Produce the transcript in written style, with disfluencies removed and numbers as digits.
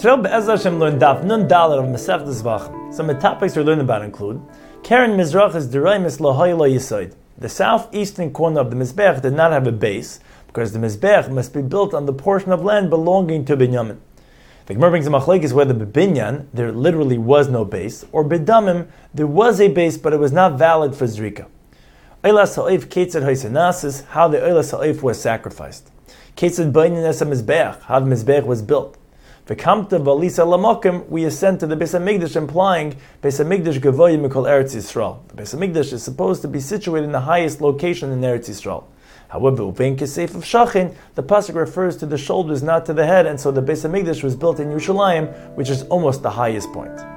Today, Be'ezras Hashem, learn Daf Nun Dalet of Masechtas Zvachim. Some of the topics we're learning about include Keren Mizrach is Deraimis Lohai Lo Yisoid. The southeastern corner of the Mizbech did not have a base because the Mizbech must be built on the portion of land belonging to Binyamin. The Gemara brings a machlekes whether Binyan there literally was no base, or Bidamim there was a base but it was not valid for Zrika. Eilas Ha'if Ketzad Haisenasis, how the Eilas Ha'if was sacrificed. Ketzad Bainin Esa Mizbech, how the Mizbech was built. V'kamta v'alisa lamokim, we ascend to the Beis HaMikdash, implying Beis HaMikdash Gavoya Mikol Eretz Yisrael. The Beis HaMikdash is supposed to be situated in the highest location in Eretz Yisrael. However, Uvein Kesef of Shachin, the pasuk refers to the shoulders, not to the head, and so the Beis HaMikdash was built in Yerushalayim, which is almost the highest point.